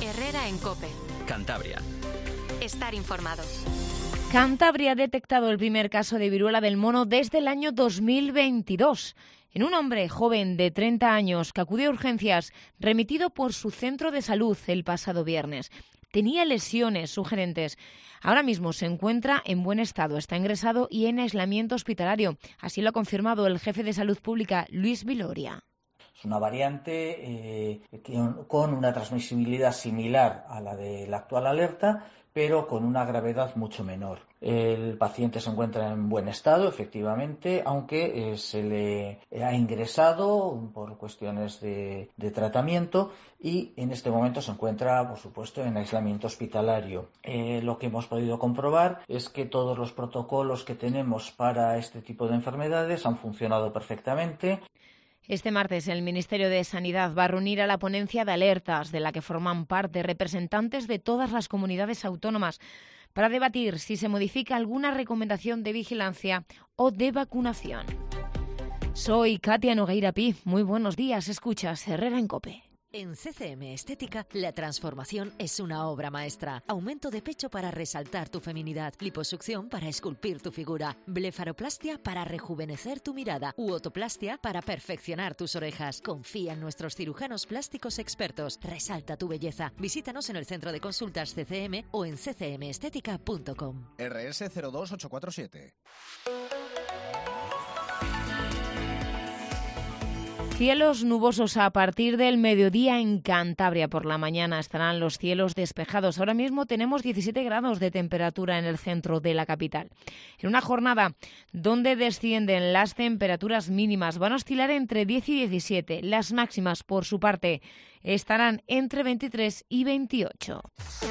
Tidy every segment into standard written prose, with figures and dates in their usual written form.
Herrera en COPE. Cantabria. Estar informado. Cantabria ha detectado el primer caso de viruela del mono desde el año 2022. En un hombre joven de 30 años que acudió a urgencias, remitido por su centro de salud el pasado viernes. Tenía lesiones sugerentes. Ahora mismo se encuentra en buen estado, está ingresado y en aislamiento hospitalario. Así lo ha confirmado el jefe de Salud Pública, Luis Viloria. Es una variante con una transmisibilidad similar a la de la actual alerta, pero con una gravedad mucho menor. El paciente se encuentra en buen estado, efectivamente, aunque se le ha ingresado por cuestiones de tratamiento y en este momento se encuentra, por supuesto, en aislamiento hospitalario. Lo que hemos podido comprobar es que todos los protocolos que tenemos para este tipo de enfermedades han funcionado perfectamente. Este martes el Ministerio de Sanidad va a reunir a la ponencia de alertas, de la que forman parte representantes de todas las comunidades autónomas, para debatir si se modifica alguna recomendación de vigilancia o de vacunación. Soy Katia Nogueira Pi. Muy buenos días. Escuchas Herrera en COPE. En CCM Estética, la transformación es una obra maestra. Aumento de pecho para resaltar tu feminidad, liposucción para esculpir tu figura, blefaroplastia para rejuvenecer tu mirada u otoplastia para perfeccionar tus orejas. Confía en nuestros cirujanos plásticos expertos. Resalta tu belleza. Visítanos en el centro de consultas CCM o en ccmestetica.com. RS 02847. Cielos nubosos a partir del mediodía en Cantabria. Por la mañana estarán los cielos despejados. Ahora mismo tenemos 17 grados de temperatura en el centro de la capital. En una jornada donde descienden las temperaturas mínimas, van a oscilar entre 10 y 17. Las máximas, por su parte, estarán entre 23 y 28.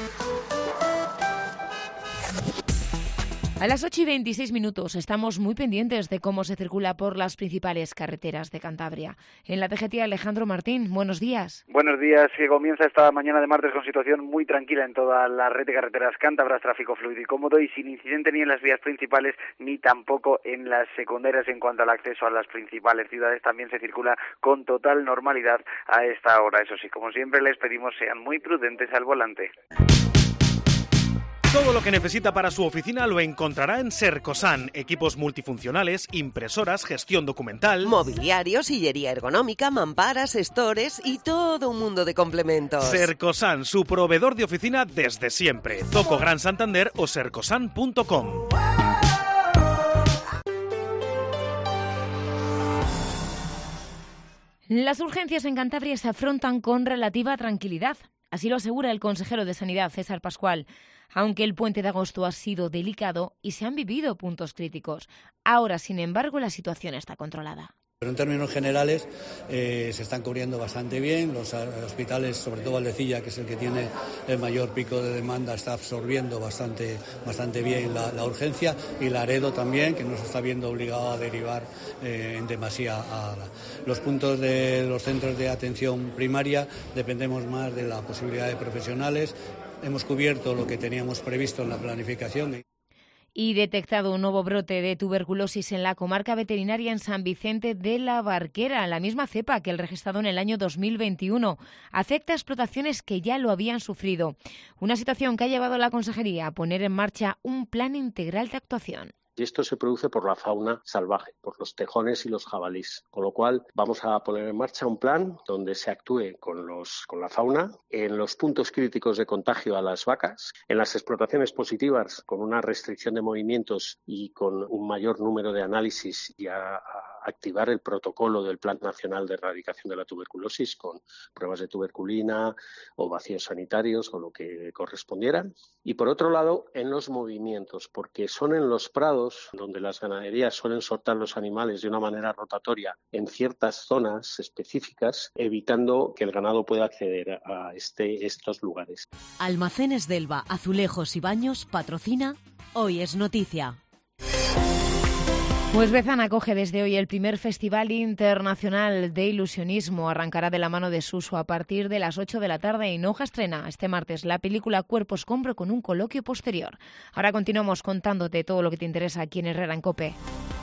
A las 8:26 estamos muy pendientes de cómo se circula por las principales carreteras de Cantabria. En la DGT, Alejandro Martín, buenos días. Buenos días, que comienza esta mañana de martes con situación muy tranquila en toda la red de carreteras cántabras, tráfico fluido y cómodo y sin incidente ni en las vías principales ni tampoco en las secundarias. En cuanto al acceso a las principales ciudades, también se circula con total normalidad a esta hora. Eso sí, como siempre les pedimos sean muy prudentes al volante. Todo lo que necesita para su oficina lo encontrará en Sercosan. Equipos multifuncionales, impresoras, gestión documental, mobiliario, sillería ergonómica, mamparas, stores y todo un mundo de complementos. Sercosan, su proveedor de oficina desde siempre. Zoco Gran Santander o sercosan.com. Las urgencias en Cantabria se afrontan con relativa tranquilidad. Así lo asegura el consejero de Sanidad, César Pascual, aunque el puente de agosto ha sido delicado y se han vivido puntos críticos. Ahora, sin embargo, la situación está controlada. Pero en términos generales se están cubriendo bastante bien. Los hospitales, sobre todo Valdecilla, que es el que tiene el mayor pico de demanda, está absorbiendo bastante bien la urgencia, y Laredo también, que nos está viendo obligado a derivar en demasía a los puntos de los centros de atención primaria. Dependemos más de la posibilidad de profesionales. Hemos cubierto lo que teníamos previsto en la planificación. Y detectado un nuevo brote de tuberculosis en la comarca veterinaria en San Vicente de la Barquera, la misma cepa que el registrado en el año 2021. Afecta a explotaciones que ya lo habían sufrido. Una situación que ha llevado a la Consejería a poner en marcha un plan integral de actuación. Y esto se produce por la fauna salvaje, por los tejones y los jabalíes. Con lo cual vamos a poner en marcha un plan donde se actúe con la fauna, en los puntos críticos de contagio a las vacas, en las explotaciones positivas con una restricción de movimientos y con un mayor número de análisis, y a activar el protocolo del Plan Nacional de Erradicación de la Tuberculosis con pruebas de tuberculina o vacíos sanitarios o lo que correspondieran. Y por otro lado, en los movimientos, porque son en los prados donde las ganaderías suelen soltar los animales de una manera rotatoria en ciertas zonas específicas, evitando que el ganado pueda acceder a estos lugares. Almacenes Delva, Azulejos y Baños patrocina Hoy es Noticia. Pues Bezana acoge desde hoy el primer Festival Internacional de Ilusionismo. Arrancará de la mano de Suso a partir de las 8 de la tarde. Hinoja estrena este martes la película Cuerpo Escombro con un coloquio posterior. Ahora continuamos contándote todo lo que te interesa aquí en Herrera en COPE.